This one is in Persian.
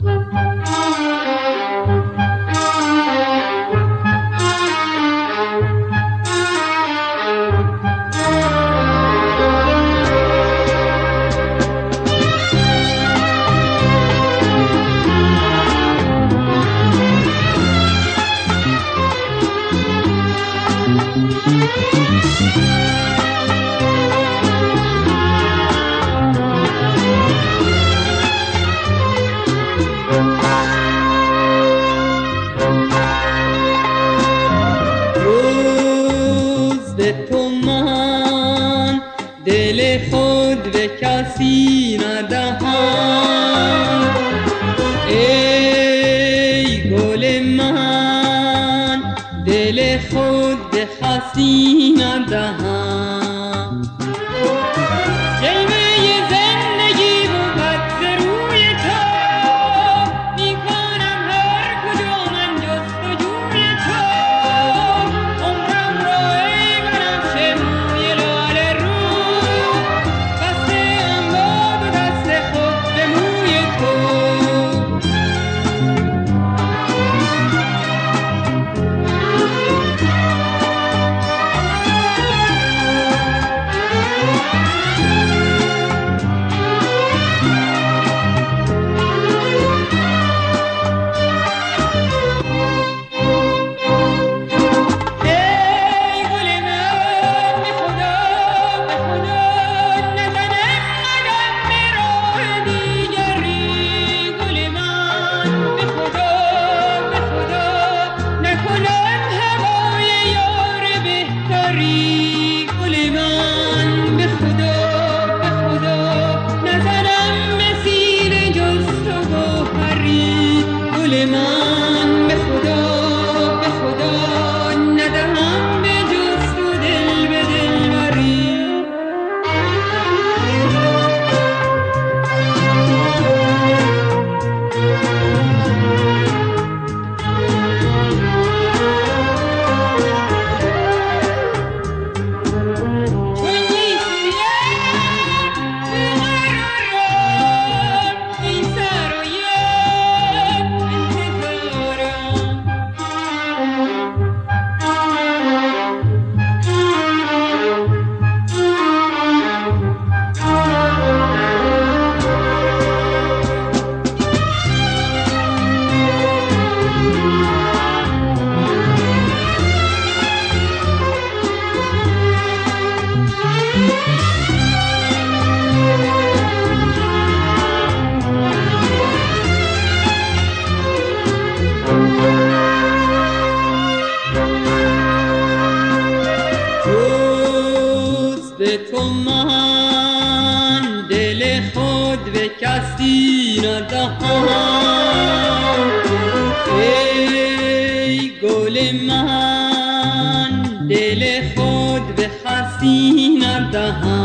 دل خود به کسی ندهم، ای گل من دل خود به خسی ندهم. جلوه زندگی بود ز روی تو، می کنم هر کجا من جستجوی تو. عمرم را ای بنفشه موی لاله رو، بسته ام با دو دست خود به موی تو. من به خدا ندهم به جز تو دل به دلبری. به تو من دل خود به کسی ندهم، ای گل من دل خود به خسی ندهم.